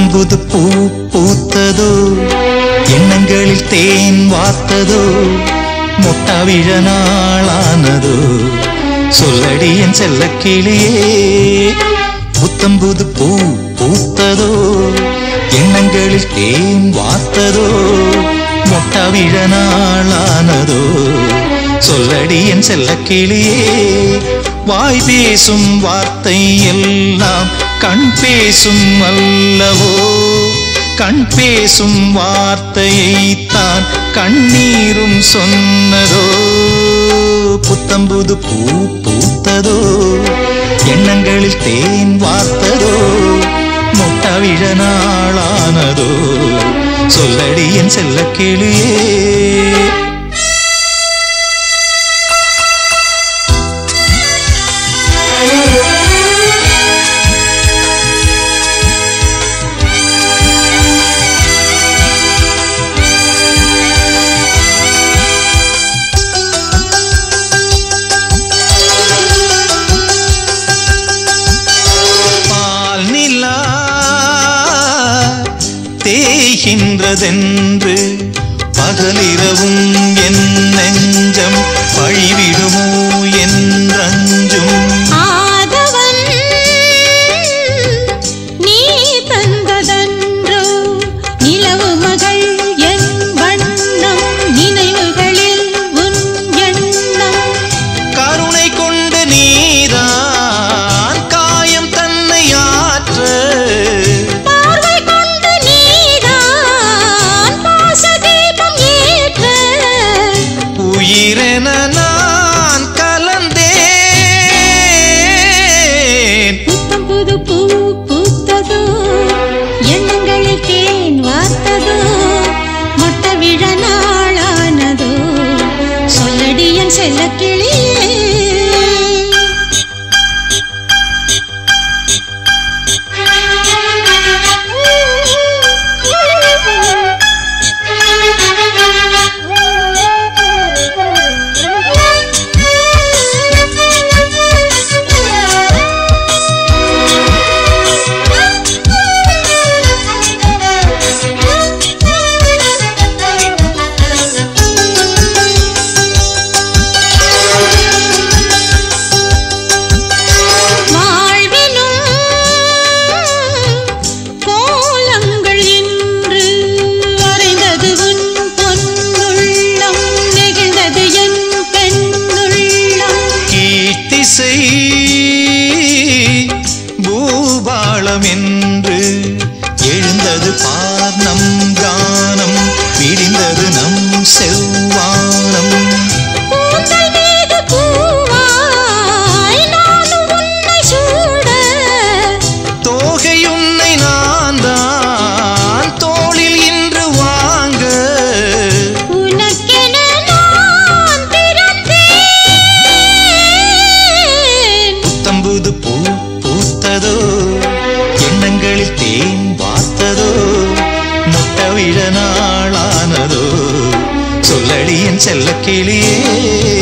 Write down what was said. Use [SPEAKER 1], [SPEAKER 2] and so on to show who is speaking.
[SPEAKER 1] புது பூ பூத்ததோ, எண்ணங்களில் தேன் வார்த்ததோ, முட்டாவிழ நாளானதோ, சொல்லடி என் செல்லக்கிளியே. புத்தம்புது பூ பூத்ததோ, எண்ணங்களில் தேன் வார்த்ததோ, முட்டாவிழ நாளானதோ, சொல்லடி என் செல்லக்கிளியே. வாய் பேசும் வார்த்தை எல்லாம் கண் பேசும் அல்லவோ, கண் பேசும் வார்த்தையைத்தான் கண்ணீரும் சொன்னதோ. புத்தம்புது பூ பூத்ததோ, எண்ணங்களில் தேன் வார்த்ததோ, முட்டாவிழ நாளானதோ, சொல்லடி என் செல்லக்கிளியே. தேய்கின்றதென்று பகலிரவும் என் நெஞ்சம் பழிவிடுமோ என்றஞ்சும்.
[SPEAKER 2] ஆதவன் நீ தந்ததன்றோ நிலவு மகள் என் வண்ணம், நினைவுகளில் உன் எண்ணம்.
[SPEAKER 1] கருணை கொண்டு நீதான் காயம் தன்னை ஆற்ற, உயிரென நான் கலந்தேன்.
[SPEAKER 2] புத்தம் புது பூ பூத்ததோ, எண்ணங்களில் தேன் வார்த்ததோ, மொட்ட விழ நாளானதோ, சொல்லடி என் செல்லக்கிளியே. பூபாளம் என்று எழுந்தது பார் நம் கானம், விடிந்தது நம் செவ்வானம். தோகையுன்னை நான் தான் தோளில் இன்று வாங்க, புத்தம்புது பூ பூத்ததோ, எண்ணங்களில் தேன் வார்த்ததோ, முட்டவிழ நாளானதோ, சொல்லடி என் செல்லக்கிளியே.